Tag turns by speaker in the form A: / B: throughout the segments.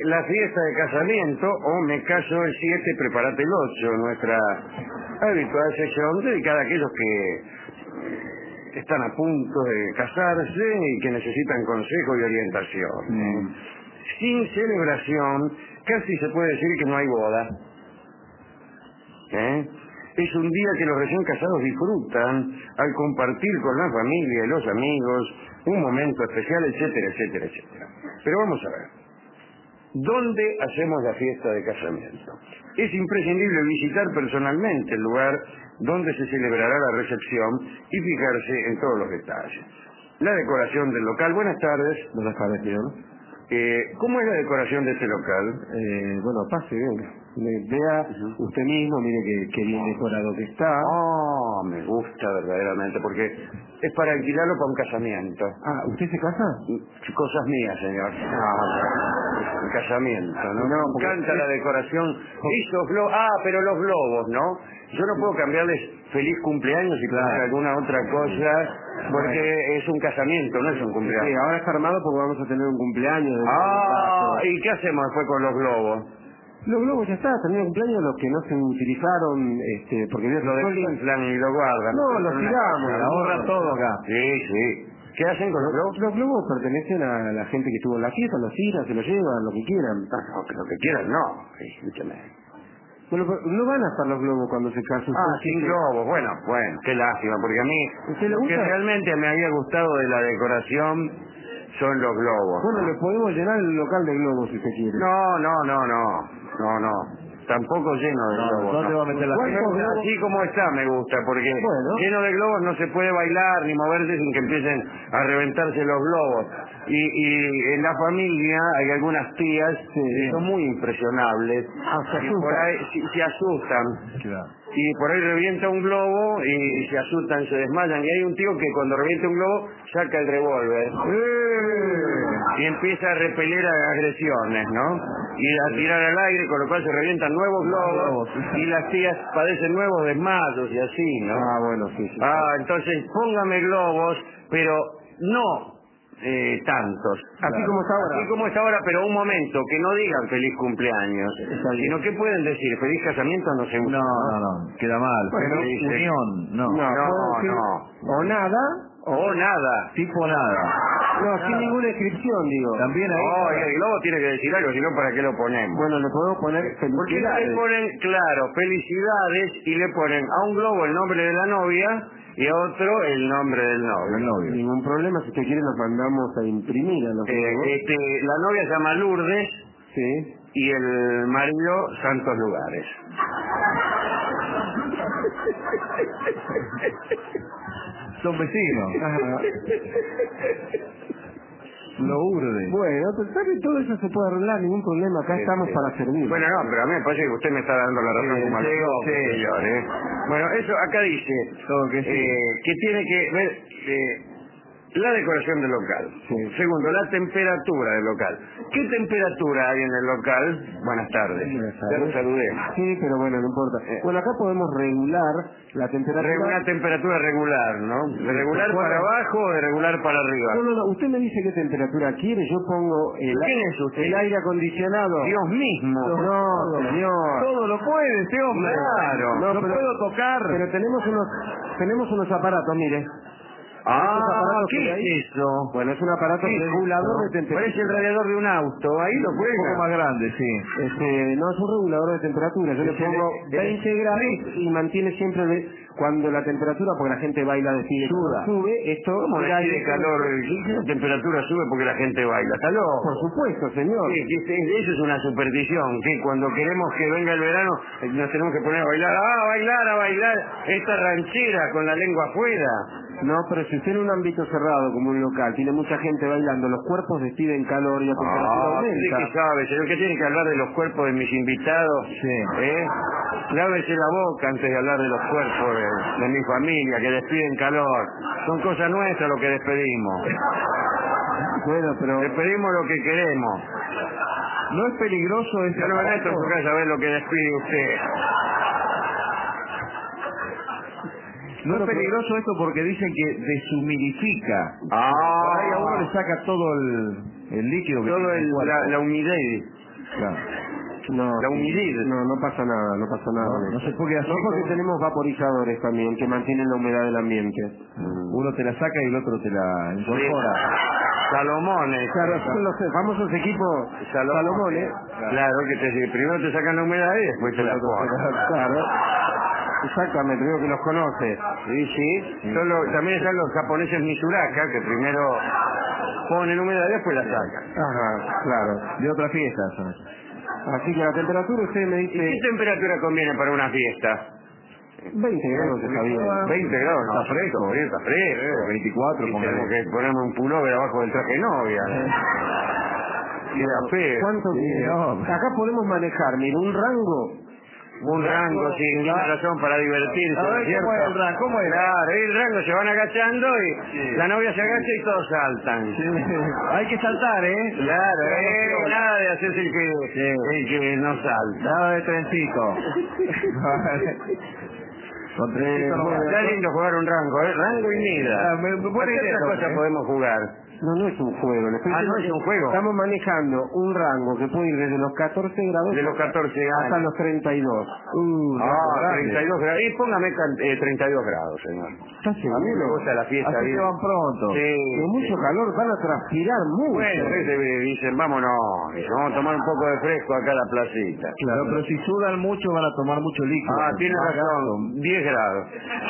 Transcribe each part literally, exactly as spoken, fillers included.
A: la fiesta de casamiento, o me caso el siete, prepárate el ocho, nuestra habitual sesión dedicada a aquellos que están a punto de casarse y que necesitan consejo y orientación. Mm. Sin celebración, casi se puede decir que no hay boda. ¿Eh? Es un día que los recién casados disfrutan al compartir con la familia y los amigos un momento especial, etcétera, etcétera, etcétera. Pero vamos a ver, ¿dónde hacemos la fiesta de casamiento? Es imprescindible visitar personalmente el lugar donde se celebrará la recepción y fijarse en todos los detalles. La decoración del local. Buenas tardes.
B: Buenas tardes, señor.
A: Eh, ¿Cómo es la decoración de este local?
B: Eh, bueno, pase, venga. Vea uh-huh. usted mismo, mire que, que bien decorado que está.
A: Oh, me gusta verdaderamente, porque es para alquilarlo para un casamiento.
B: Ah, ¿usted se casa?
A: Cosas mías, señor. No, un casamiento, ¿no?
B: No,
A: me encanta la decoración. Esos globos, ah, pero los globos, ¿no? Yo no puedo cambiarles feliz cumpleaños y claro. alguna otra cosa, porque bueno. es un casamiento, no es un cumpleaños.
B: Sí, ahora está armado porque vamos a tener un cumpleaños.
A: Ah, ¿y qué hacemos después con los globos?
B: Los globos ya está, también cumpleaños los que no se utilizaron, este, porque
A: lo desinflan y lo guardan.
B: No, los tiramos,
A: la
B: ahorra todo acá.
A: Sí, sí. ¿Qué hacen con los globos?
B: Los globos pertenecen a la gente que estuvo en la fiesta, los tiran, se los llevan, lo que quieran.
A: No, no, lo que quieran no, escúchame.
B: Bueno, no van a estar los globos cuando se casen.
A: Ah, sin globos, bueno, bueno, qué lástima, porque a mí, lo que realmente me había gustado de la decoración son los globos.
B: Bueno, le podemos llenar el local de globos si usted quiere.
A: No, no, no, no, no, no. Tampoco lleno de
B: no,
A: globos.
B: No, no te va a meter la
A: globos? Así como está me gusta, porque bueno. lleno de globos no se puede bailar ni moverse sin que empiecen a reventarse los globos. Y, y en la familia hay algunas tías sí, que son muy impresionables.
B: Ah, se
A: y por ahí se, se asustan. Claro. Y por ahí revienta un globo y, y se asustan, se desmayan. Y hay un tío que cuando revienta un globo saca el revólver. ¡Eh! Y empieza a repeler a agresiones, ¿no? Y a tirar al aire, con lo cual se revientan nuevos globos y las tías padecen nuevos desmayos y así, ¿no?
B: Ah, bueno, sí, sí.
A: Ah, entonces póngame globos, pero no eh, tantos.
B: Así claro. como está ahora.
A: Así como está ahora, pero un momento, que no digan feliz cumpleaños, sino que pueden decir feliz casamiento, no sé.
C: No, no, no, no, queda mal.
A: Bueno,
C: pero
A: dice,
C: unión, no.
A: No, no, no.
B: O nada.
A: O nada.
C: Tipo nada.
B: No, nada. Sin ninguna inscripción, digo.
C: También ahí.
A: No, y el globo tiene que decir algo, si no, ¿para qué lo ponemos?
B: Bueno, le podemos poner felicidades.
A: ¿Por qué no le ponen, claro, felicidades y le ponen a un globo el nombre de la novia y a otro el nombre del novio?
B: El novio. Ningún problema, si usted quiere los mandamos a imprimir a los
A: eh, este, la novia se llama Lourdes.
B: Sí.
A: Y el marido, Santos Lugares.
C: Son vecinos.
B: Ajá.
C: Lourdes.
B: Bueno, pero sabe, todo eso se puede arreglar, ningún problema, acá sí, estamos sí. para servir.
A: Bueno, no, pero a mí me parece que usted me está dando la razón sí, como al sí, sí. señor, ¿eh? Bueno, eso acá dice
C: todo que, sí.
A: eh, que tiene que ver eh, la decoración del local. Sí. Segundo, la temperatura del local. ¿Qué temperatura hay en el local? Buenas tardes.
B: Buenas tardes.
A: Ya lo saludé.
B: Sí, pero bueno, no importa. Eh, bueno, acá podemos regular la temperatura.
A: Una temperatura regular, ¿no? ¿De regular para abajo o de regular para arriba?
B: No, no, no. Usted me dice qué temperatura quiere. Yo pongo el,
A: ¿Quién es usted?
B: el aire acondicionado.
A: Dios mismo.
B: No, señor.
C: Todo lo puede este hombre.
A: Claro.
C: No, no pero, puedo tocar.
B: Pero tenemos unos, tenemos unos aparatos, mire.
A: Ah, ¿qué es eso?
B: Bueno, es un aparato regulador de temperatura.
A: Parece el radiador de un auto, ahí lo juega.
C: Un poco más grande, sí.
B: Este, no, es un regulador de temperatura. Yo le pongo veinte grados y mantiene siempre de, cuando la temperatura, porque la gente baila de pie, sube, esto...
A: ¿Cómo le de calor? La temperatura sube porque la gente baila. ¿Está loco?
B: Por supuesto, señor.
A: Sí, eso es una superstición, que cuando queremos que venga el verano nos tenemos que poner a bailar. ¡Ah, a bailar, a bailar! Esta ranchera con la lengua afuera.
B: No, pero si usted en un ámbito cerrado como un local tiene mucha gente bailando, los cuerpos despiden calor y la temperatura
A: ah,
B: aumenta.
A: ¿Qué sabe, señor? ¿Qué tiene que hablar de los cuerpos de mis invitados?
B: Sí.
A: ¿Eh? Lávese la boca antes de hablar de los cuerpos de, de mi familia, que despiden calor. Son cosas nuestras lo que despedimos.
B: Bueno, pero...
A: Despedimos lo que queremos.
C: ¿No es peligroso ese
A: Yo no me meto en su casa a ver lo que despide usted.
C: No es peligroso esto porque dicen que deshumidifica.
A: Ah.
C: Por ahí a uno le saca todo el, el líquido que
A: todo
C: tiene
A: el,
C: el
A: la, la humedad.
C: Claro.
B: No,
A: La humedad.
B: no, no pasa nada, no pasa nada.
C: No, no se puede hacer.
B: No, porque
C: como-
B: tenemos vaporizadores también que mantienen la humedad del ambiente.
C: Uno te la saca y el otro te la incorpora.
A: Salomones.
B: Claro, son los famosos equipos Salomones.
A: Claro, que te, primero te sacan la humedad y después te la ponen.
B: Claro. Exactamente, digo que los conoce.
A: Sí, sí. Son los- también están los japoneses Mitsuraka, que primero ponen humedad y después la sacan.
B: Ajá, claro.
C: De otra fiesta son.
B: Así que la temperatura usted me
A: ¿Y
B: dice
A: qué temperatura conviene para una fiesta?
B: veinte grados está bien.
A: veinte grados, no,
C: Está fresco.
A: frío, está fresco.
C: veinticuatro,
A: Y
C: póngale.
A: tenemos que ponerme un pullover abajo del traje de novia. Queda feo.
B: ¿Cuánto
C: Sí,
B: quiere?
C: no.
B: Acá podemos manejar, mire, un rango.
A: Un rango, sí, tiene razón, para divertirse.
C: A ver,
A: ¿cierto?
C: ¿cómo es el rango? ¿Cómo es?
A: Claro, ahí el rango se van agachando y
C: Sí.
A: la novia se agacha y todos saltan.
C: Sí. Hay que saltar, ¿eh?
A: Claro, eh, nada de hacerse el que,
C: Sí.
A: el que no salta.
C: Nada de trencito. Con trencito no
A: Está
C: va.
A: lindo jugar un rango, ¿eh? Rango y mida.
C: Ah, me- me buena
A: ¿Qué
C: idea,
A: otra cosa
C: ¿eh?
A: podemos jugar?
B: No, no es un juego. Le estoy
A: Ah,
B: diciendo
A: no es
B: que
A: un juego.
B: Estamos manejando un rango que puede ir desde los catorce grados
A: De los catorce
B: hasta
A: años.
B: los treinta y dos.
C: Uh,
A: Ah, treinta y dos grados. Y póngame can- eh, treinta y dos grados, señor.
B: ¿Estás
A: A mí me
B: seguro?
A: gusta la fiesta.
C: Así
A: bien.
C: que van pronto.
A: Sí.
B: Con mucho
A: sí.
B: calor van a transpirar mucho.
A: Bueno, veces dicen, vámonos, dicen, vamos a tomar un poco de fresco acá a la placita.
C: Claro, pero si sudan mucho van a tomar mucho líquido.
A: Ah, tiene
C: Más
A: razón, diez grados.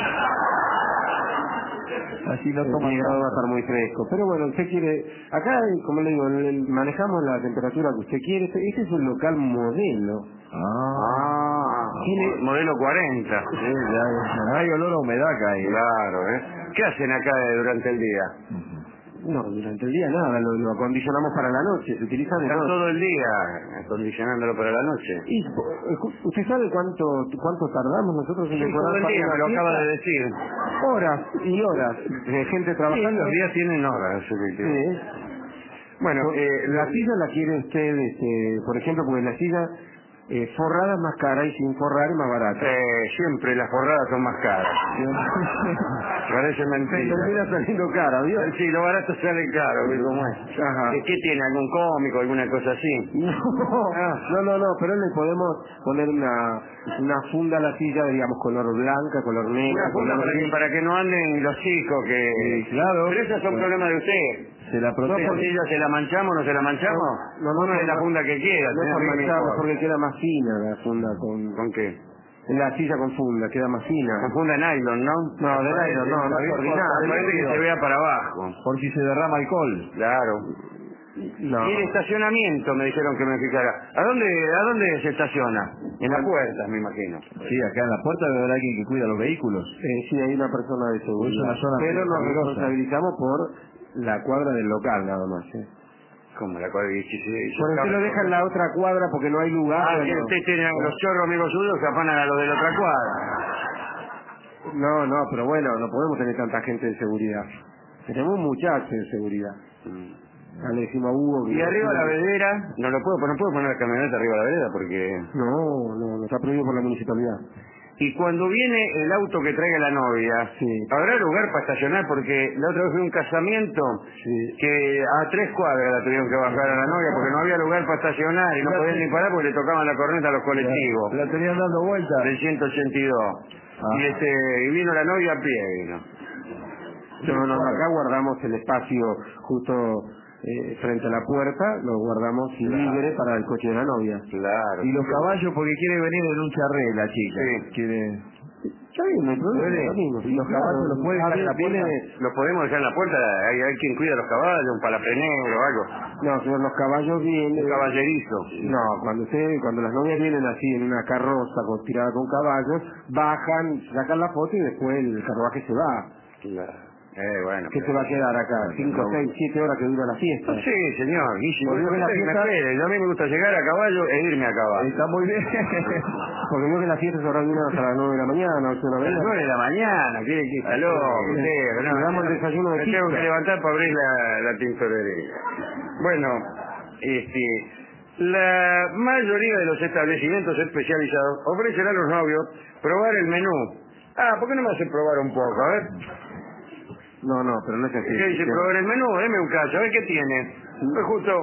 C: gasto. Así no
B: El
C: toman
B: diez grados va a
C: tanto.
B: estar muy fresco. Pero bueno, usted quiere... Acá, como le digo, el- el- manejamos la temperatura que usted quiere. Este este es un local modelo.
C: Ah,
A: Ah,
B: Tiene-
A: modelo cuarenta.
C: sí, ya, ya. Hay olor a humedad acá ahí.
A: Claro, ¿eh? ¿Qué hacen acá eh, durante el día?
B: No, durante el día nada, lo, lo acondicionamos para la noche. Se utiliza de
A: Están
B: noche.
A: todo el día acondicionándolo para la noche.
B: Y, eh, ¿usted sabe cuánto cuánto tardamos nosotros en
A: Sí,
B: decorar
A: todo el
B: para
A: día,
B: una
A: me lo acaba
B: fiesta?
A: de decir.
B: Horas y horas de gente
A: Sí,
B: trabajando.
A: los días tienen horas. efectivamente.
B: Sí.
A: Bueno,
B: Por-
A: eh,
B: la silla la quiere usted, este, por ejemplo, porque la silla eh, forrada es más cara y sin forrar es más barata.
A: eh, siempre las forradas son más caras. Parece mentira.
B: Termina saliendo cara, ¿vio?
A: Sí, lo barato sale caro, ¿ves cómo es?
B: Ajá.
A: ¿Qué tiene? ¿Algún cómico, alguna cosa así?
B: No, no, no, no, pero le podemos poner una, una funda a la silla, digamos, color blanca, color negro.
A: Una funda
B: color
A: para que,
B: gris.
A: para que no anden los chicos que...
C: Sí, claro.
A: Pero esos son problemas de usted.
C: Se la
A: ¿No
C: protege.
A: por ella se la manchamos o no se la manchamos?
B: No, no, no,
A: es la
B: no.
A: funda que quiera.
B: No es
A: señor,
B: por
A: a mí me
B: mancharlo,
A: importa.
B: porque queda más fina la funda con...
A: ¿Con qué?
B: La silla con funda, queda más fina.
A: Con funda de nylon, ¿no?
B: No, de nylon, no, no es ordinario.
A: Parece que se vea para abajo.
C: Por si se derrama alcohol.
A: Claro.
B: No.
A: Y el estacionamiento me dijeron que me fijara. ¿A dónde, a dónde se estaciona? En la puerta, me imagino.
C: Sí, acá en la puerta debe haber alguien que cuida los vehículos.
B: Eh, sí, hay una persona de seguridad.
C: Es una zona
B: pero nos
C: peligrosa.
B: responsabilizamos por la cuadra del local, nada más. ¿eh?
A: ¿Cómo la cuadra dieciséis?
B: Por usted lo deja en la otra cuadra porque no hay lugar.
A: Ah,
B: bueno.
A: que usted tiene a los chorros amigos suyos que afanan a los de la otra cuadra.
B: No, no, pero bueno, no podemos tener tanta gente de seguridad. Tenemos muchachos de seguridad. Ya le decimos a Hugo que...
A: Y arriba la vedera, no lo puedo, no puedo poner la camioneta arriba de la vereda porque...
B: No, no, no está prohibido por la municipalidad.
A: Y cuando viene el auto que traiga la novia,
B: Sí.
A: ¿habrá lugar para estacionar? Porque la otra vez fue un casamiento
B: Sí.
A: que a tres cuadras la tuvieron que bajar a la novia porque no había lugar para estacionar y no podían ni parar porque le tocaban la corneta a los colectivos
C: La tenían dando vuelta.
A: del ciento ochenta y dos.
C: Ah.
A: Y, este, y vino la novia a pie. Vino.
B: No, no, acá guardamos el espacio justo eh, frente a la puerta, lo guardamos libre para el coche de la novia.
A: Claro.
C: Y los caballos porque quiere venir en un charré la chica.
A: Sí.
C: Quiere...
B: Está bien, no hay problema.
C: ¿Puede?
B: lo mismo,
C: ¿Y los caballos los puede dejar en la puerta?
B: Tiene-
A: ¿Los podemos dejar en la puerta? ¿Hay, hay quien cuida a los caballos? ¿Un palafrenero o algo?
B: No, señor, los caballos vienen...
A: ¿Un caballerizo?
B: No, cuando usted, cuando las novias vienen así en una carroza con, tirada con caballos, bajan, sacan la foto y después el carruaje se va.
A: Claro. Eh, bueno.
B: ¿Qué se va a quedar acá? Cinco,
A: no.
B: seis, siete horas que dura la fiesta.
A: Sí, señor. Y si
B: Porque
A: me,
B: la
A: me
B: fiesta-
A: espere. A mí me gusta llegar a caballo e irme a caballo.
C: Está muy bien.
B: Porque veo que la fiesta se habrá durado hasta las nueve de la mañana, ocho de la
A: A las
B: mañana.
A: nueve de la mañana, quiere que está loco.
B: Sí.
A: usted,
B: Le damos el desayuno de
A: me tengo
B: pizza.
A: que levantar para abrir la, la tintorería. Bueno, este, la mayoría de los establecimientos especializados ofrecen a los novios probar el menú. Ah, ¿por qué no me hacen probar un poco? A ver.
B: No, no, pero no es así.
A: ¿Qué dice? Probar el menú, deme un caso, a ver qué tiene. Pues justo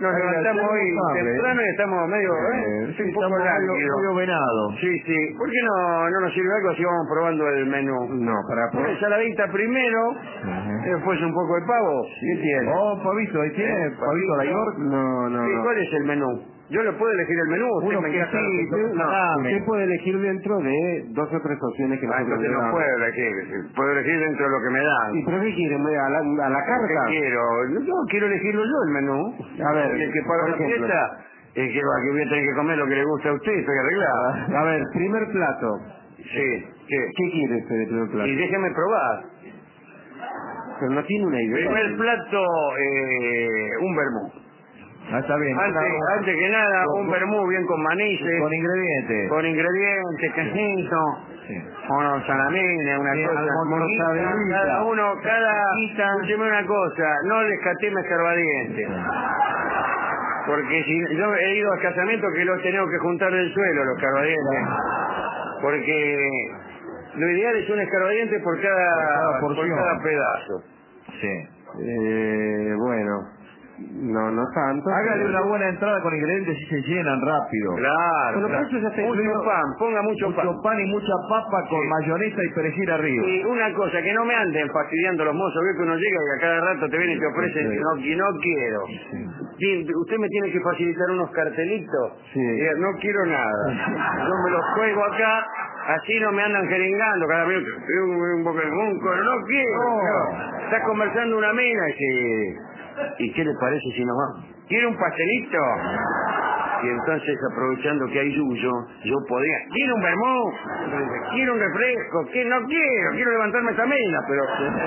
A: Nos levantamos hoy temprano y estamos medio, ¿eh?
C: Sí,
A: un poco
C: estamos medio,
A: lánguidos.
C: medio venado.
A: Sí, sí. ¿Por qué no, no nos sirve algo si vamos probando el menú?
B: No, para
A: Una ensaladita primero,
C: Ajá.
A: después un poco de pavo. ¿Qué tiene?
C: Oh, pavito, ¿ahí tiene?
A: ¿Eh?
C: Pavito de York.
B: No, no,
A: Sí,
B: no.
A: ¿cuál es el menú? Yo lo puedo elegir el menú, usted
C: Unos
A: me encaja lo que
C: quesitos,
A: quiera.
B: No,
C: salame.
B: usted puede elegir dentro de dos o tres opciones que
A: Ah,
B: nosotros
A: entonces
B: le
A: no
B: damos.
A: puedo elegir, puedo elegir dentro de lo que me dan.
B: ¿Y pero qué quiere? ¿A la, a la
A: ¿Qué
B: carta?
A: quiero? No, quiero elegirlo yo el menú.
B: A ver,
A: Y el que paga
B: por
A: la
B: ejemplo.
A: fiesta, el que va, que voy a tener que comer lo que le gusta a usted, estoy arreglado.
B: A ver, primer plato.
A: Sí, ¿qué?
B: ¿Qué quiere usted de primer plato?
A: Y déjeme probar.
B: Pero no tiene una idea.
A: Primer plato, eh, un vermú.
C: Ah, está bien.
A: Antes,
C: Una-
A: antes que nada, un vermú bien con manices,
C: con ingredientes.
A: con ingredientes, quesito,
C: Sí.
A: unos salamines, una
C: Sí,
A: cosa.
C: mortadela.
A: Cada uno, cada...
C: Mortadela.
A: Escúcheme una cosa, no les escatime escarbadientes. Porque si yo he ido a casamientos que los tengo que juntar del suelo, los escarbadientes. Porque lo ideal es un escarbadiente por cada,
C: cada
A: por
C: porción.
A: cada pedazo.
C: Sí.
B: Eh, bueno, no, no tanto.
C: Hágale una buena entrada con ingredientes y se llenan rápido.
A: Claro,
B: Bueno,
A: claro.
B: pero eso ya está
A: Mucho
B: incluido.
A: pan, ponga mucho,
C: Mucho
A: pan.
C: pan y mucha papa con
A: Sí.
C: mayonesa y perejil arriba.
A: Y una cosa, que no me anden fastidiando los mozos, ve que uno llega y a cada rato te vienen y te ofrecen
B: Sí.
A: y no, y no quiero. Sí, usted me tiene que facilitar unos cartelitos.
B: Sí.
A: Diga, no quiero nada. Yo me los juego acá, así no me andan jeringando cada minuto. Un, un poco de munco, no quiero.
C: No.
A: No. Está conversando una mina y dice, ¿y qué le parece si nos vamos? ¿Quiere un pastelito? Y entonces, aprovechando que hay yuyo, yo podía, ¿quiere un vermú? ¿Quiere un refresco? ¿Qué? No quiero, quiero levantarme esa mina, pero...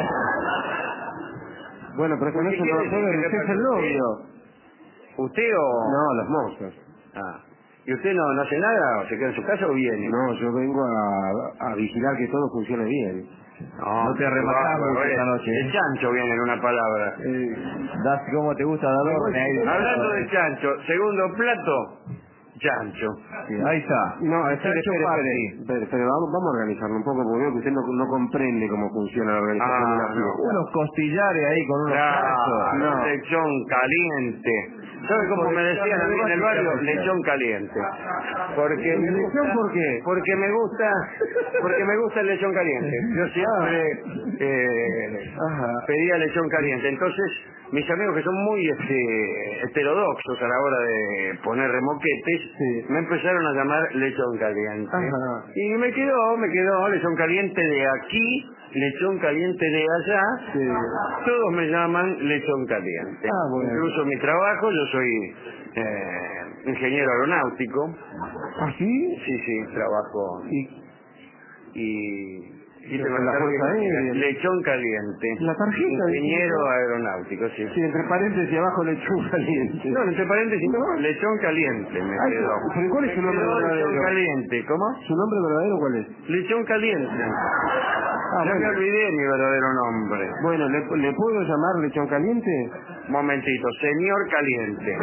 B: Bueno, pero con
A: ¿Qué
B: eso no
A: quiere
B: va a
A: decir
B: poder.
A: que le
B: Usted es
A: pasa
B: el
A: a usted?
B: novio.
A: ¿Usted o...?
B: No, los mozos.
A: Ah. ¿Y usted no, no hace nada? ¿O se queda en su casa o viene?
B: No, yo vengo a, a vigilar que todo funcione bien.
A: No,
C: No te arrematás
A: bárbaro,
C: mucho
A: eh.
C: esta noche, ¿eh?
A: El chancho viene en una palabra.
B: Eh,
C: Das como te gusta dar orden ahí.
A: Hablando de chancho, segundo plato, chancho.
C: Sí, ahí está.
B: no, espere,
C: Chancho
B: espere,
C: party.
B: espere, espere, espere, vamos, vamos a organizarlo un poco porque veo que usted no, no comprende cómo funciona la organización
A: Ah,
B: de una
A: no.
B: fiesta.
C: Unos costillares ahí con unos
A: Claro,
B: No.
A: lechón caliente. ¿Sabe cómo me decían a mí en el barrio? Lechón caliente. Porque
B: ¿El lechón por qué?
A: Porque me gusta, porque me gusta el lechón caliente. Yo siempre eh,
B: Ajá.
A: pedía lechón caliente. Entonces, mis amigos que son muy este, heterodoxos a la hora de poner remoquetes,
B: Sí.
A: me empezaron a llamar lechón caliente.
B: Ajá.
A: Y me quedó, me quedó lechón caliente de aquí, lechón caliente de allá.
B: Sí.
A: Todos me llaman lechón caliente.
B: Ah, bueno.
A: Incluso mi trabajo, yo soy eh, ingeniero aeronáutico.
B: ¿Ah, sí?
A: Sí, sí, trabajo.
B: ¿Y
A: Y, y
B: Pero
A: tengo
B: con la
A: la
B: Fuerza
A: tarjeta,
B: Aérea.
A: lechón caliente.
B: La tarjeta de-
A: Ingeniero aeronáutico, sí.
B: Sí, entre paréntesis y abajo lechón caliente.
A: No, entre paréntesis, no, lechón caliente me
B: Ay,
A: quedó.
B: pero ¿cuál es su
A: Me
B: nombre
A: quedó
B: verdadero?
A: lechón caliente, ¿cómo?
B: ¿Su nombre verdadero cuál es?
A: Lechón caliente.
B: Ah,
A: ya me
B: bueno.
A: olvidé mi verdadero nombre.
B: Bueno, ¿le, ¿le puedo llamar lechón caliente?
A: Momentito, señor caliente.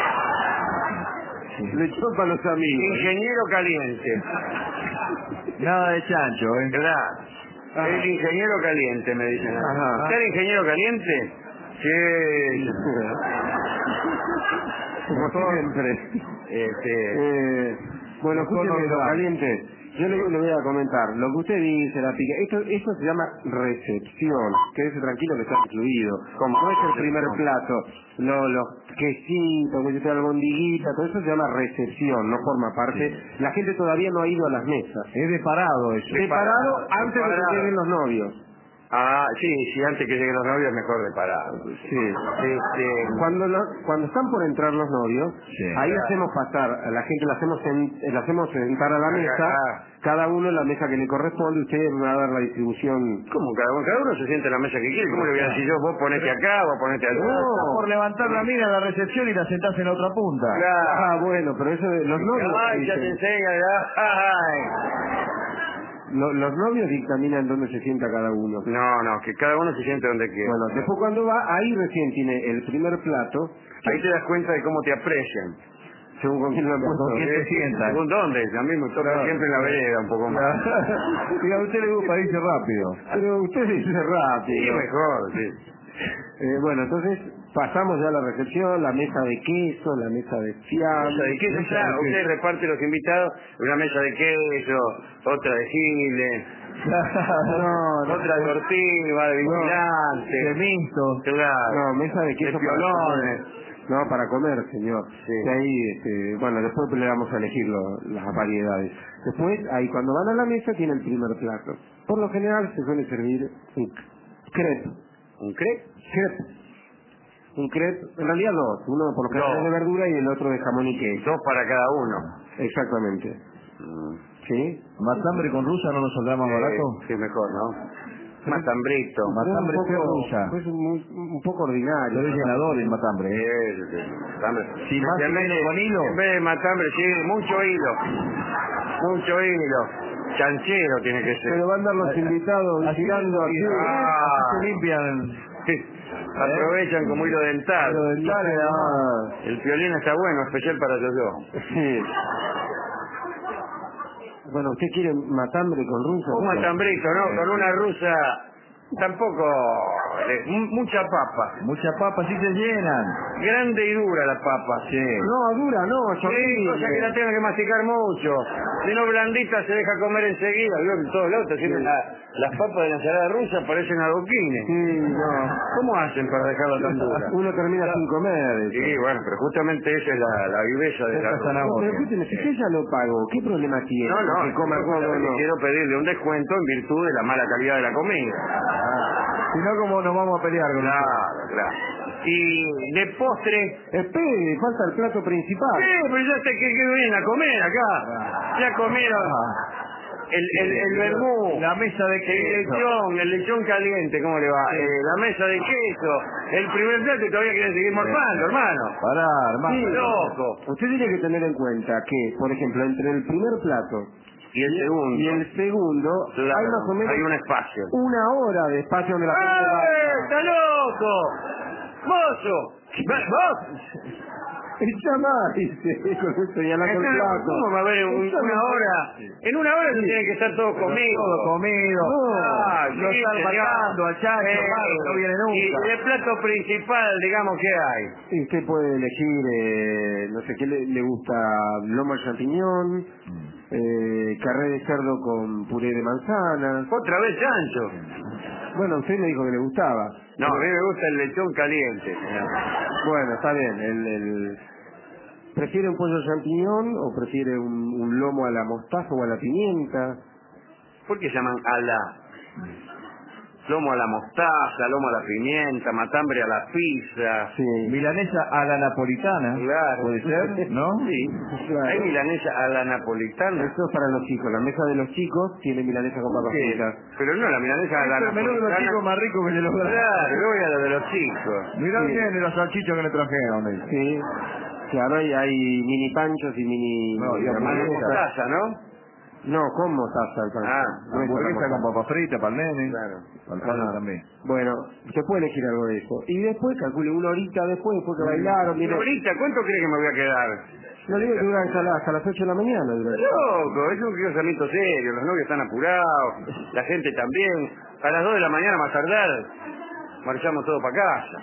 B: Lechón para los amigos.
A: Ingeniero caliente.
C: Nada de chancho, ¿eh?
A: Claro.
B: Ajá.
A: El ingeniero caliente, me dicen.
B: Ajá.
A: ¿Usted el ingeniero caliente? Sí.
B: Como siempre.
A: Este,
B: Eh, bueno,
C: Mejor
B: escúcheme,
C: no
B: don
C: hablar.
B: Caliente, yo le, le voy a comentar, lo que usted dice, la pica, esto, esto se llama recepción, quédese tranquilo que está incluido, como no es el primer plato, lo, los quesitos, que usted albondiguita, todo eso se llama recepción, no forma parte, la gente todavía no ha ido a las mesas.
C: Es de parado eso.
B: Preparado antes de
A: Preparado.
B: que lleguen los novios.
A: ah, sí, sí, antes que lleguen los novios mejor de parado.
B: Sí.
A: Este,
B: Cuando lo- cuando están por entrar los novios,
C: Sí.
B: ahí hacemos pasar a la gente, la hacemos en- la hacemos sentar a la mesa,
A: Ah.
B: cada uno en la mesa que le corresponde, usted va a dar la distribución.
A: ¿cómo? Cada uno, cada uno se sienta en la mesa que quiere. ¿Cómo le voy a decir yo? Vos ponete acá, vos ponete allá.
C: Está por levantar la mina en la recepción y la sentás en la otra punta.
A: Claro.
B: Ah, bueno, pero eso de los novios
A: Ay, ya te
B: dicen-
A: enseña, ya. Ay.
B: lo- los novios dictaminan dónde se sienta cada uno.
A: No, no, que cada uno se siente donde quiere.
B: Bueno, después cuando va, ahí recién tiene el primer plato,
A: Ahí te das cuenta de cómo te aprecian.
B: según con quién lo han puesto.
C: ¿Con quién te sientas?
A: ¿Según dónde? A mí me toca
C: Claro.
A: siempre en la vereda un poco más.
C: Y a usted le gusta irse rápido.
B: Pero usted dice
A: Sí,
B: rápido.
A: mejor, sí.
B: Eh, bueno, entonces pasamos ya a la recepción, la mesa de queso, la mesa de fiambre.
A: Mesa de queso, ya, usted reparte los invitados, una mesa de queso, otra de chile,
B: No, no,
A: otra de tortilla, de vigilante,
C: De mixto.
A: claro,
B: no, mesa de
A: de
B: queso para
A: piolones.
B: comer. No, para comer, señor.
A: Sí.
B: Y ahí, este, bueno, después le vamos a elegir lo- las variedades. Después, ahí cuando van a la mesa, tiene el primer plato. Por lo general se suele servir un crepe.
A: ¿Un crepe?
B: Crepe. Un crepe, en realidad dos. Uno por lo general
A: Dos.
B: de verdura y el otro de jamón y queso.
A: Dos para cada uno.
B: Exactamente.
A: Mm.
B: ¿Sí?
C: ¿Matambre con rusa no nos saldrá más barato?
A: Sí, mejor, ¿no? Matambrito.
C: Matambre
B: un poco,
C: rusa.
B: pues un, un poco ordinario.
C: Pero es llenador el matambre.
A: Sí,
C: ¿eh?
A: sí, sí, matambre.
C: Si más
A: Y en vez de-
C: con hilo.
A: En vez de matambre, sí, mucho hilo. Mucho hilo. Chanchero tiene que ser.
B: Pero van a andar los invitados
C: Así-
B: girando aquí.
A: Ah.
C: así se limpian.
A: Sí. Aprovechan como hilo dental.
B: Pero del
C: Dale,
B: ah,
A: El violín está bueno, especial para yo-yo.
B: sí. Bueno, ¿usted quiere matambre con rusa?
A: Un matambrito, ¿no? Con una rusa tampoco... eh, mu- mucha papa.
C: Muchas papas sí se llenan.
A: Grande y dura la papa.
C: Sí.
B: No, dura, no, es
A: Sí,
B: horrible.
A: cosa que la tenga que masticar mucho. Si no, blandita se deja comer enseguida. Vio en todos lados, siempre la- las papas de la ensalada rusa parecen adoquines.
B: Sí, no.
A: ¿Cómo hacen para dejarla tan dura?
B: Uno termina sin comer.
A: Sí, bueno, pero justamente esa es la, la viveza de la
C: Esa
A: rusa.
C: zanahoria.
B: No, pero escúcheme, si yo ya lo pago, ¿qué problema tiene?
A: No, no,
B: Que coma
A: no,
B: todo, no.
A: quiero pedirle un descuento en virtud de la mala calidad de la comida.
C: Si no, ¿cómo nos vamos a pelear con
A: Claro, claro. Y de postre...
B: Espere, falta el plato principal.
A: Sí, pero ya sé que, que vienen a comer acá. Ya comieron el, el, el vermú,
C: La mesa de
A: el
C: queso.
A: lechón, el lechón caliente, ¿cómo le va? Eh, la mesa de queso, el primer plato y todavía quieren seguir morfando, hermano.
C: Pará, hermano.
A: Sí, loco.
B: Usted tiene que tener en cuenta que, por ejemplo, entre el primer plato
A: Y el segundo.
B: y el segundo,
A: Claro,
B: hay más o menos
A: hay un espacio.
B: una hora de espacio donde la gente va.
A: ¡Eh! ¡Está loco! ¡Mozo! ¿Vos?
B: Echa más, dice, con esto ya la con el plato.
A: ¿Cómo va a haber un-
B: Echa
A: una
B: más.
A: hora? En una hora se tiene que estar todo comido.
C: Todo comido.
A: Ah,
C: Lo
A: sí,
C: están
A: señor.
C: matando al chancho,
A: Eh,
C: hermano, no viene
A: Y
C: nunca.
A: el plato principal, digamos, ¿qué hay?
B: Y usted puede elegir, eh, no sé qué le, le gusta, lomo al champiñón, eh, carré de cerdo con puré de manzana.
A: Otra vez chancho.
B: Bueno, usted me dijo que le gustaba.
A: No, a mí me gusta el lechón caliente, señor.
B: Bueno, está bien. El, el... ¿Prefiere un pollo champiñón o prefiere un, un lomo a la mostaza o a la pimienta?
A: ¿Por qué llaman ala? Lomo a la mostaza, lomo a la pimienta, matambre a la pizza.
B: Sí.
C: Milanesa a la napolitana.
A: Claro.
C: ¿Puede ser? ¿No?
A: Sí.
B: Claro.
A: Hay milanesa a la napolitana.
B: Esto es para los chicos. La mesa de los chicos tiene milanesa con papas
A: Sí,
B: fritas.
A: pero no la milanesa a la
C: El menú de los chicos
A: napolitana.
C: más rico que de los grandes.
A: Claro, yo voy a la de los chicos.
C: Mirá
B: Sí.
C: bien los salchichos que le trajeron. eh.
B: Sí. Claro, hay, hay mini panchos y mini...
C: No, y
B: mini
A: Con
B: hamburguesas.
A: mostaza, ¿no?
B: No, con mostaza el pancho.
A: Ah,
B: No es
C: Hamburguesa
B: con
C: con
B: mostaza.
C: papas fritas para el nene.
A: Claro.
C: Para el padre
B: Ajá.
C: también.
B: Bueno, usted puede elegir algo de eso. Y después, calcule una horita después, después que bailaron,
A: Pero
B: viene...
A: ahorita, ¿cuánto cree que me voy a quedar?
B: No le digo que dura hasta, la- hasta las ocho de la mañana. Dura.
A: Loco, es un casamiento serio, los novios están apurados, la gente también. A las dos de la mañana más tardar, marchamos todos para casa.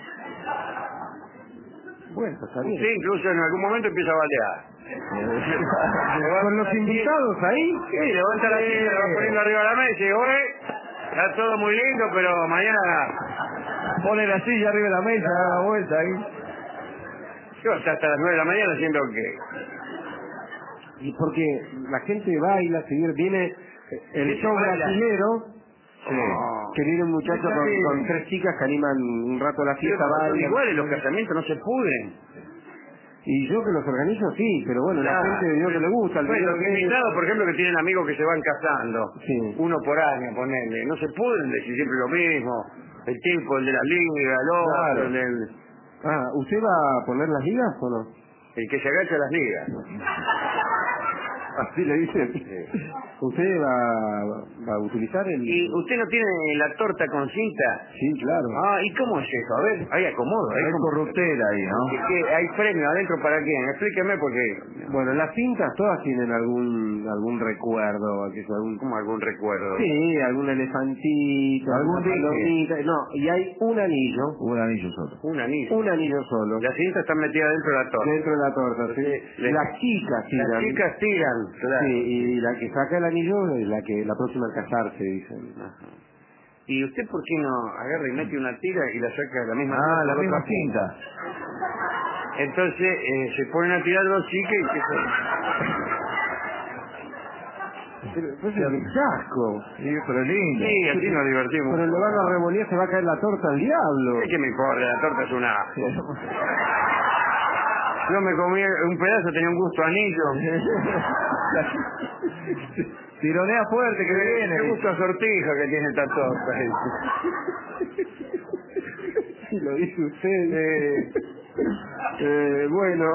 B: Bueno, está bien.
A: Sí, incluso en algún momento empieza a balear.
B: Con los invitados ahí.
A: Sí, levanta la silla, la va poniendo arriba de la mesa y dice, oye, está todo muy lindo, pero mañana...
C: Pone la silla arriba de la mesa, da la vuelta ahí.
A: ¿Qué vas a estar hasta las nueve de la mañana haciendo qué?
B: Y porque la gente baila, se viene, viene el
A: ¿Qué
B: show
A: se baila?
B: brasilero,
C: Sí.
B: que viene un muchacho con, con tres chicas que animan un rato la
A: Pero
B: fiesta,
A: son
B: bailan.
A: iguales, los casamientos no se pudren.
B: Y yo que los organizo, sí, pero bueno, la
A: Claro.
B: gente vio que le gusta. el
A: Bueno,
B: video
A: los
B: que-
A: invitados, por ejemplo, que tienen amigos que se van casando,
B: Sí.
A: uno por año, ponele, no se pudren decir siempre lo mismo. El tipo, el de la liga, el otro,
C: Claro.
A: el, del-
B: Ah, ¿usted va a poner las ligas o no?
A: el que se agacha a las ligas.
B: Así le dicen. ¿Usted va, va a utilizar el...?
A: ¿Y usted no tiene la torta con cinta?
B: Sí, claro.
A: Ah, ¿y cómo es eso? A ver, ahí acomodo.
C: Hay corruptera ahí, ¿no?
A: ¿Es que hay premio adentro para quién? Explíqueme porque...
B: Bueno, las cintas todas tienen algún algún recuerdo, que es algún...
A: Como algún recuerdo.
B: Sí, algún elefantito,
C: Algún
B: alguna palomita, no, y hay un anillo,
C: Un anillo solo.
A: Un anillo.
B: un anillo solo,
A: La cinta está metida dentro de la torta.
B: dentro de la torta, sí.
A: Le-
B: Las chicas tiran.
A: Las chicas tiran, claro.
B: Sí, y la que saca el anillo es la que la próxima a casarse, dicen.
A: Ajá. ¿Y usted por qué no agarra y mete una tira y la saca de la misma
C: Ah,
A: por
C: la
A: otra
C: misma
A: punta?
C: cinta.
A: Entonces eh, se ponen a tirar dos chicas y que se...
B: Pero, pues es un chasco.
C: Sí, pero lindo.
A: Sí, así nos divertimos.
B: Pero le van a revolver, se va a caer la torta al diablo.
A: ¿Qué me importa? La torta es una... Yo me comí un pedazo, tenía un gusto a anillo.
C: Tironea fuerte que viene.
A: Qué gusto a sortija que tiene esta torta.
B: Si lo dice usted. Eh, eh, bueno.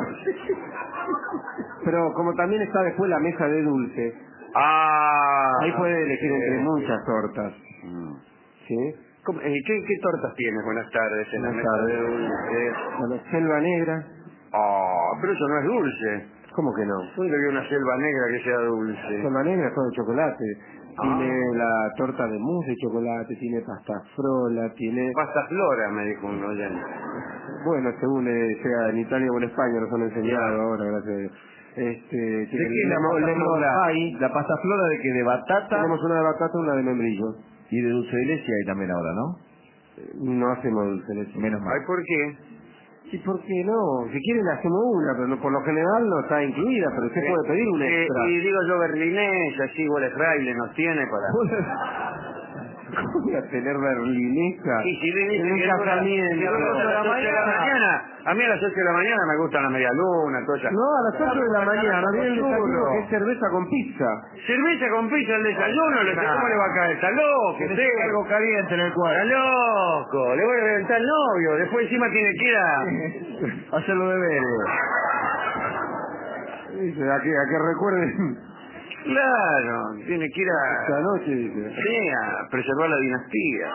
B: Pero como también está después la mesa de dulce,
A: Ah.
B: ahí puede elegir entre
A: eh,
B: muchas tortas.
A: mm.
B: ¿Sí?
A: ¿Cómo- eh, ¿Qué, ¿Qué tortas tienes? Buenas tardes en la
B: Buenas
A: mesa
B: tardes.
A: de dulce.
B: Bueno, selva negra.
A: Ah, pero eso no es dulce.
B: ¿Cómo que no?
A: ¿Dónde vi una selva negra que sea dulce?
B: Selva negra es todo de chocolate.
A: Ah.
B: Tiene la torta de mousse de chocolate, tiene pasta frola, tiene...
A: Pasta flora, me dijo un oyente.
B: Bueno, según eh, sea en Italia o en España nos han enseñado
A: Claro.
B: ahora, gracias a Dios. Este,
C: ¿De
B: tiene
C: qué la
B: lemon-
C: pasta
B: lemon
C: flora?
B: pie.
C: La pasta flora de que de batata
B: Tenemos una de batata y una de membrillo.
C: y de dulce de leche hay también ahora, ¿no?
B: Eh, No hacemos dulce de leche.
C: Menos mal.
A: Ay, ¿por qué?
B: ¿Y por qué no? Si quieren hacemos una, pero no- por lo general no está incluida, pero usted puede pedir un
A: Eh,
B: extra.
A: y digo yo berlinesa, así igual fraile nos tiene para...
B: ¿Cómo voy a tener berlinesa?
A: Y si le dicen
B: En un
A: que dura-
B: casamiento.
A: que dura ocho de la mañana, a mí a las ocho de la mañana me gusta la media luna, toda esa...
B: No, a las ocho de la mañana viene el desayuno que es cerveza con pizza.
A: Cerveza con pizza al desayuno, le ¿cómo le va a caer? Está loco,
C: Tiene
A: usted.
C: algo caliente en el
A: Está
C: cuadro.
A: loco, le voy a reventar el novio, después encima tiene que ir a...
C: Hacerlo de ver.
B: Dice, a que, a que recuerden
A: Claro, tiene que ir
B: esta
A: a...
B: noche, dice.
A: Sí, a preservar la dinastía.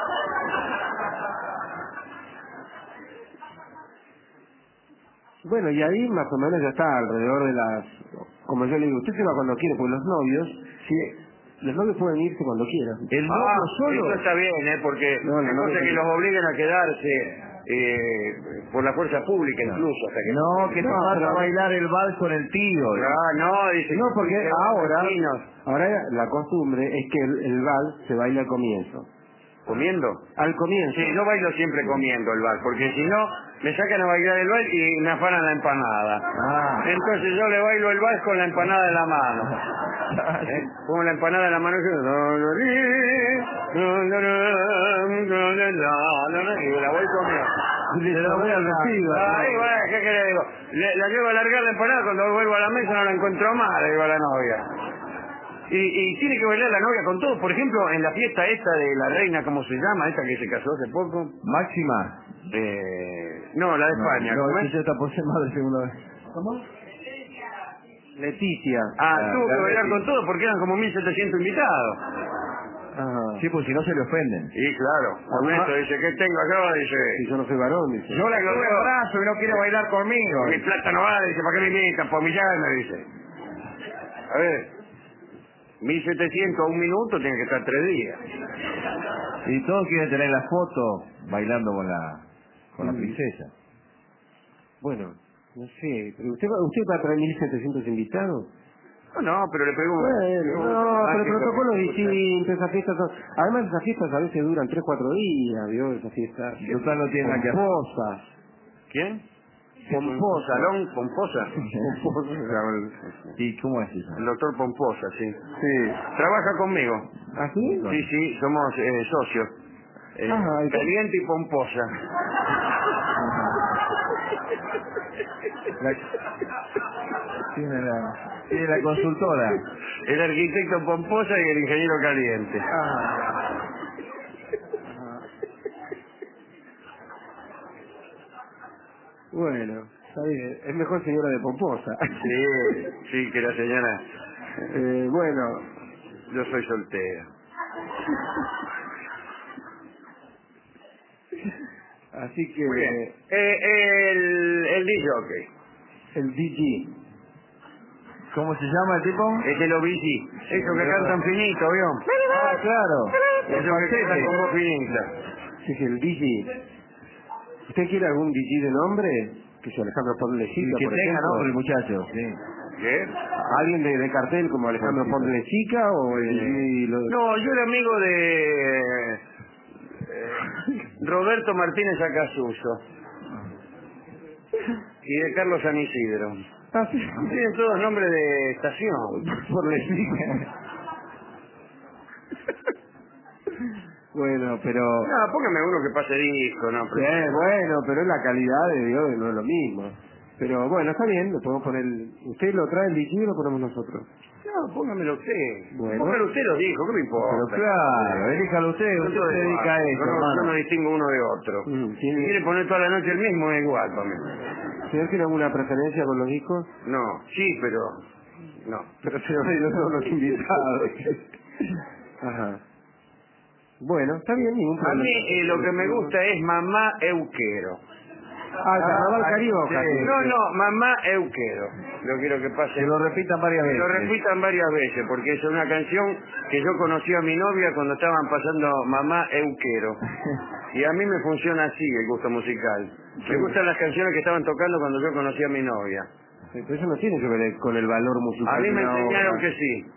B: Bueno, y ahí más o menos ya está alrededor de las... Como yo le digo, usted se va cuando quiere, pues los novios, sí, los novios pueden irse cuando quieran.
C: El
A: Ah,
C: novio solo.
A: eso está bien, ¿eh? Porque
B: No, no,
A: es
B: no,
A: cosa
B: no,
A: que
B: no.
A: los obliguen a quedarse eh, por la fuerza pública incluso. Hasta que
C: No, que te
B: No,
C: vas
B: pero-
C: a bailar el vals con el tío.
A: Ah, no, dice
B: No, porque
A: que-
B: ahora,
A: vecinos.
B: ahora la costumbre es que el, el vals se baila al comienzo.
A: ¿Comiendo?
B: Al comienzo.
A: Sí, yo bailo siempre comiendo el bar, porque si no, me sacan a bailar el bar y me afanan la empanada.
C: Ah.
A: Entonces yo le bailo el bar con la empanada en la mano. ¿Eh? Pongo la empanada en la mano y la voy comiendo.
B: Se la voy al vestido.
A: Ahí va, ¿qué querés? Digo, le- la llevo a largar la empanada, cuando vuelvo a la mesa no la encuentro más, le digo a la novia. Y, y tiene que bailar la novia con todo. Por ejemplo, en la fiesta esta de la reina, ¿cómo se llama? Esta que se casó hace poco.
C: Máxima.
A: Eh, no, la de España.
C: No,
A: ¿cómo
C: no
A: es?
C: ya está por ser madre segunda vez.
B: Leticia.
A: Ah,
C: Ah,
A: tuvo que
C: la
A: bailar
C: Leti.
A: con todo porque eran como mil setecientos invitados.
B: Ajá.
C: Sí, pues si no se le ofenden.
A: Y claro, Ernesto dice, ¿qué tengo acá? Dice,
B: Y yo no soy varón, dice.
A: yo la que
C: Sube el brazo y no quiere bailar conmigo.
A: mi plata no vale, dice, ¿para qué me invitan? Por millarme, dice. A ver, mil setecientos a un minuto tiene que estar tres días.
C: Y todos quieren tener la foto bailando con la con la
B: Mm.
C: princesa.
B: Bueno, no sé, pero usted va, usted va a traer mil setecientos invitados.
A: No, no, pero le pregunto.
B: Bueno, no, pero el protocolo es distinto, esas fiestas son... Además esas fiestas a veces duran tres, cuatro días, ¿vio? Esas fiestas...
C: Total no tiene nada que hacer.
B: Pomposas.
A: ¿Quién?
B: Pomposa.
A: ¿Salón Pomposa?
C: ¿Y cómo es eso?
A: El doctor Pomposa, sí.
B: Sí.
A: Trabaja conmigo.
B: ¿Ah, sí?
A: Sí, sí, somos eh, socios. Eh,
B: Ajá, ¿y qué?
A: Caliente y Pomposa.
C: La- Tiene la, tiene la consultora.
A: El arquitecto Pomposa y el ingeniero Caliente.
B: Bueno, está bien. Es mejor señora de Pomposa.
A: Sí, sí, que la señora
B: Eh, bueno,
A: Yo soy soltero.
B: así que
A: Muy bien. Eh, el, el D J.
B: el D J.
C: ¿Cómo se llama el tipo?
A: Es el O B G. Esos que cantan finito, ¿vio?
C: Ah, claro. El
A: Esos que cantan
C: falsete.
A: con voz finita.
B: Sí, es el D J. ¿Usted quiere algún D J de nombre? Que sea Alejandro Ponlecica,
C: Que
B: por
C: tenga
B: ejemplo.
C: nombre el muchacho. Sí.
A: ¿Qué?
B: ¿Alguien de, de cartel como Alejandro Ponlecica o el D J? Lo...
A: No, yo era amigo de eh, Roberto Martínez Acasuso y de Carlos San Isidro.
B: Ah, sí.
A: Tienen todos nombres de estación.
B: Ponlecica. Bueno, pero...
A: No, póngame uno que pase disco, no.
B: Sí, bueno, pero es la calidad de Dios, no es lo mismo. Pero bueno, está bien, lo podemos poner... ¿Usted lo trae el D J o lo ponemos nosotros?
A: No, póngamelo usted.
B: Bueno.
A: Póngalo usted los discos, ¿qué me importa?
C: Pero claro, elíjalo usted, usted
A: Yo
C: se dedica a
A: yo
C: eso,
A: no, yo no
C: hermano.
A: distingo uno de otro.
B: Mm,
A: Si
B: ¿tiene...
A: quiere poner toda la noche el mismo, es igual para mí.
B: ¿Señor tiene alguna preferencia con los discos?
A: No, sí, pero... No.
B: Pero se los digo todos los invitados. Ajá. Bueno, está bien, ningún
A: A
B: problema.
A: mí eh, lo que me gusta es Mamá Euquero.
B: Ah, el Carnaval
C: Ah,
B: Carioca.
C: sí.
B: que-
A: No, no, Mamá Euquero. Yo quiero que pase...
C: Que lo repitan varias
A: Que
C: veces.
A: lo repitan varias veces, porque es una canción que yo conocí a mi novia cuando estaban pasando Mamá Euquero. Y a mí me funciona así el gusto musical. Me gustan las canciones que estaban tocando cuando yo conocí a mi novia.
B: Sí, pero eso no tiene que ver con el valor musical.
A: A mí
B: de
A: me
B: una
A: enseñaron
B: obra.
A: que sí.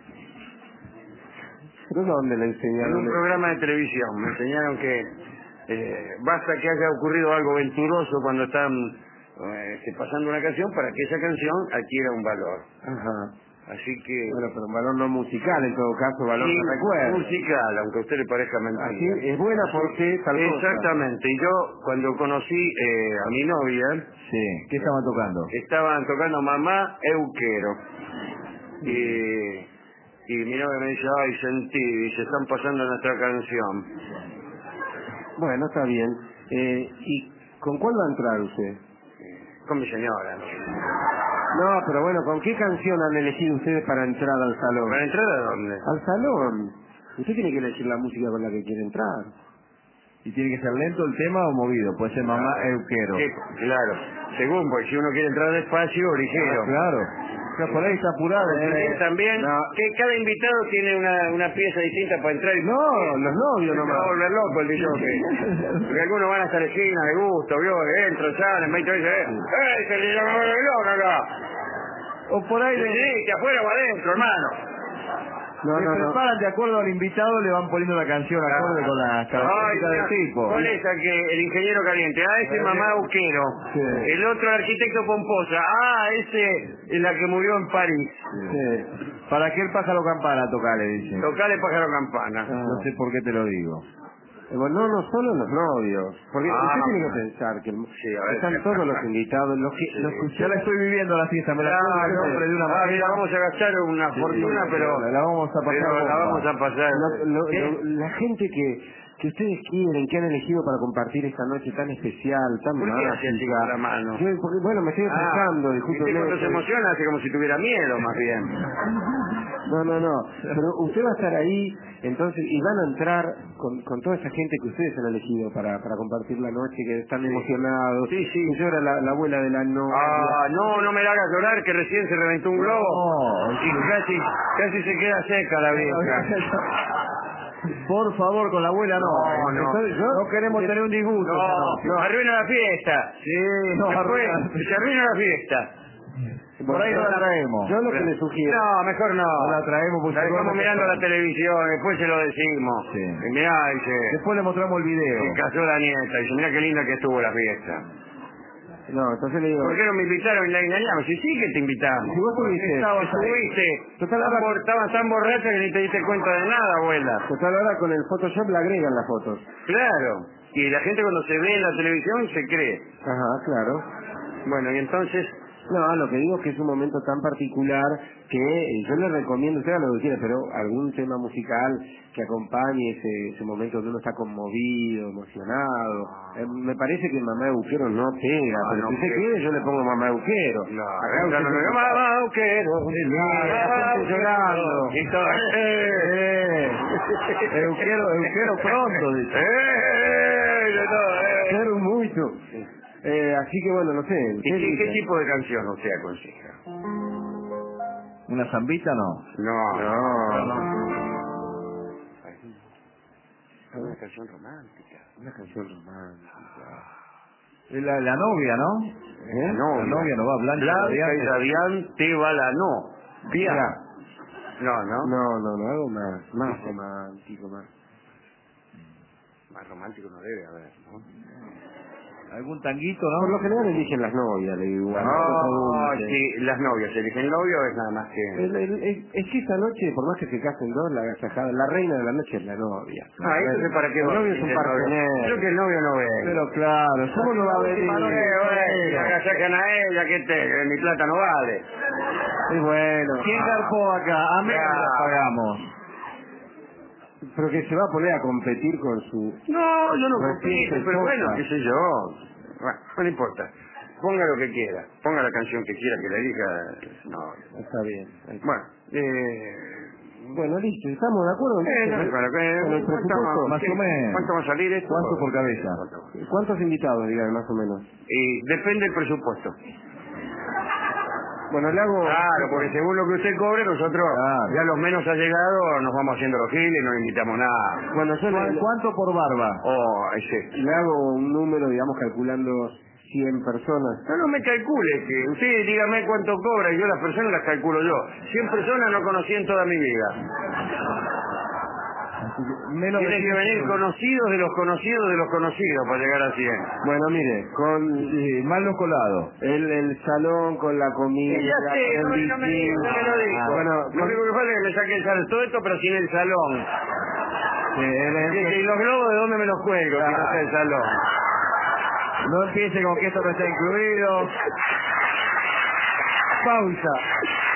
B: ¿Pero dónde le
A: En
B: enseñaron?
A: un programa de televisión me enseñaron que eh, basta que haya ocurrido algo venturoso cuando están eh, que pasando una canción para que esa canción adquiera un valor.
B: Ajá.
A: Así que...
B: Bueno, pero un valor no musical, en todo caso, valor
A: sí,
B: de recuerdo.
A: musical, aunque a usted le parezca mentira.
B: Así es buena porque tal cosa.
A: Exactamente. Y yo cuando conocí eh, a mi novia,
C: Sí, ¿qué estaban tocando?
A: estaban tocando Mamá Euquero. Y, y mi novia me dice, ay, sentí, dice, están pasando nuestra canción.
B: Bueno, está bien. Eh, ¿Y con cuál va a entrar usted?
A: Con mi señora.
B: No, pero bueno, ¿con qué canción han elegido ustedes para entrar al salón?
A: ¿Para entrar a dónde?
B: Al salón. Usted tiene que elegir la música con la que quiere entrar.
C: ¿Y tiene que ser lento el tema o movido? Puede ser Mamá Euquero.
A: Sí, claro. Según, porque si uno quiere entrar despacio, ligero.
C: Ah, claro. O sea, por ahí está apurado.
A: También,
C: eh.
A: también
B: No.
A: que cada invitado tiene una, una pieza distinta para entrar. Y...
B: No, los novios
A: Se va a
B: nomás.
A: volver loco el D J. Porque algunos van hasta la esquina de gusto, vio, entro, salen, veinte veces, ¡eh! ¡Eh! ¡Se le llama el loco acá!
C: O por ahí
A: Sí,
C: le,
A: sí, que afuera o adentro, hermano.
B: No,
C: le
B: no, no.
C: preparan de acuerdo al invitado, le van poniendo la canción acorde con las
A: Ay,
C: características del
A: mira,
C: tipo.
A: ¿cuál es el que el ingeniero caliente? Ah, ese es Mamá Euquero.
B: Sí.
A: El otro arquitecto Pomposa. Ah, ese es la que murió en París.
C: Sí. ¿Para qué el pájaro campana toca, le dice?
A: Tocale pájaro campana.
B: Ah.
C: No sé por qué te lo digo.
B: Eh, Bueno, no, no solo los novios. Porque
A: Ah.
B: usted tiene que pensar que el-
A: Sí, a ver.
B: están todos los invitados, los que,
A: Sí.
B: los que usted...
C: Ya la estoy viviendo la fiesta, me la
A: Ah,
C: pongo el
A: no,
C: nombre de una
A: ah,
C: manera.
A: mira, vamos a gastar una fortuna, pero
C: la, la vamos a pasar
A: pero la
C: bomba.
A: vamos a pasar.
B: Lo- lo-
A: ¿Qué?
B: lo- la gente que, que ustedes quieren, que han elegido para compartir esta noche tan especial, tan
A: ¿Por qué hace así con la
B: mágica.
A: mano?
B: Yo, porque, bueno, me estoy
A: Ah,
B: pensando,
A: y usted
B: discúlpeme.
A: cuando se
B: eh,
A: emociona hace como si tuviera miedo, más bien.
B: No, no, no. Pero usted va a estar ahí, entonces, y van a entrar con, con toda esa gente que ustedes han elegido para, para compartir la noche, que están emocionados.
A: Sí, sí.
B: Que llora la, la abuela de la novia.
A: Ah, no, no me la hagas llorar, que recién se reventó un globo.
C: No,
A: Y casi, casi se queda seca la vieja.
C: por favor, con la abuela no.
A: No, no.
C: Entonces, no queremos tener un disgusto.
A: No, no, arruina la fiesta.
C: Sí, no,
A: Después,
C: arruina.
A: se arruina la fiesta.
C: Por ahí no la traemos.
B: Yo lo que le sugiero.
A: No, mejor no.
C: No la traemos porque
A: La
C: se
A: dejamos
C: duerme
A: mirando la
C: temprano.
A: televisión, después se lo decimos.
C: Sí.
A: Y mirá, dice,
C: Después le mostramos el video.
A: se casó la nieta. Dice, mirá qué linda que estuvo la fiesta.
B: No, entonces le digo.
A: ¿Por qué no me invitaron y la engañamos? Si sí que te invitamos.
B: Si vos tuviste-
A: Estabas, estuviste.
B: Total,
A: Tan
B: ahora-
A: bor- Estabas tan borracha que ni te diste cuenta de nada, abuela.
B: Total, ahora con el Photoshop le agregan las fotos.
A: Claro. Y la gente cuando se ve en la televisión se cree.
B: Ajá, claro.
A: Bueno, y entonces
B: No, lo que digo es que es un momento tan particular que eh, yo le recomiendo, usted haga lo que quiera, pero algún tema musical que acompañe ese, ese momento donde uno está conmovido, emocionado. Eh, me parece que Mamá de Buquero no pega,
A: No,
B: pero
A: no
B: si usted
A: pega.
B: quiere yo le pongo Mamá de Buquero.
A: No,
B: Acá
A: acá
B: usted
A: no
B: se
A: lo
B: prepara.
A: Mamá Buquero.
B: La gente llorando.
A: Y todo, eh.
C: Euquero, Euquero pronto, dice.
A: Eh, de todo, eh.
B: Pero mucho. Eh, así que bueno, no sé.
A: ¿Y
B: usted
A: qué, qué
B: dice.
A: tipo de canción usted aconseja?
C: ¿Una zambita no?
A: No,
B: No.
A: no. Una canción romántica.
B: Una canción romántica.
C: La, la novia, ¿no?
B: ¿Eh?
A: No,
C: La novia no va, Blanca
A: Blanca y
C: Radiante.
A: radiante va la no. Pía.
B: Ya.
A: No, no.
B: No, no, no, algo más, más romántico, más.
A: Más romántico no debe haber, ¿no?
C: ¿Algún tanguito,
B: Por lo
C: no?
B: general eligen las novias, le digo igual.
A: No,
B: Sí.
A: sí, las novias eligen novio es nada más que...
B: El- el- es, es que esta noche, por más que se casen dos, la agasajada, la reina de la noche es la novia.
A: Ah, eso es para qué
B: El
A: va.
B: novio es un
A: El novio.
B: partener.
A: Creo que el novio no ve.
B: Pero claro, ¿cómo no va a venir?
A: Eh, bueno, agasajan a ella, que te, que mi plata no vale.
B: Y bueno.
C: ¿Quién garpó acá? A mí
A: Ya.
C: la pagamos.
B: Pero que se va a poner a competir con su...
A: No, yo no
B: Recién
A: compito,
B: se
A: pero bueno,
B: toca.
A: qué sé yo. Bueno, no importa. Ponga lo que quiera. Ponga la canción que quiera que la elija. No.
B: Está bien.
A: Bueno, eh...
B: Bueno, listo, ¿estamos de acuerdo?
A: Eh, no,
B: entonces,
A: bueno, que-
B: con el
A: ¿cuánto,
B: presupuesto?
C: más
A: qué-
C: o menos.
A: ¿Cuánto va a salir esto?
C: ¿Cuánto por cabeza?
A: ¿Cuánto?
B: ¿Cuántos invitados, digan, más o menos?
A: Y depende del presupuesto.
B: Bueno, le hago...
A: Claro, porque según lo que usted cobre, nosotros
C: Claro.
A: ya los menos allegados nos vamos haciendo los giles y no invitamos nada.
B: Bueno, yo le,
C: ¿Cu- ¿Cuánto por barba?
A: Oh, ese.
B: le hago un número, digamos, calculando cien personas.
A: No, no me calcule, que usted dígame cuánto cobra y yo las personas las calculo yo. cien personas no conocí en toda mi vida.
C: Menos
A: Tienen que
C: cien
A: venir
C: personas.
A: conocidos de los conocidos de los conocidos para llegar a cien.
B: Bueno, mire, con
C: Sí, mal los colados.
B: el, el salón, con la comida,
A: Sí, ya sé,
B: con
A: no,
B: el
A: no me,
B: bikini.
A: no me lo dijo.
B: Ah, bueno,
A: lo
B: con-
A: único que falta es que me saque el salón, todo esto pero sin el salón.
C: Sí, el- el-
A: ¿Y los globos de dónde me los cuelgo si no está el salón?
C: no empiece con que esto no está incluido.
B: pausa.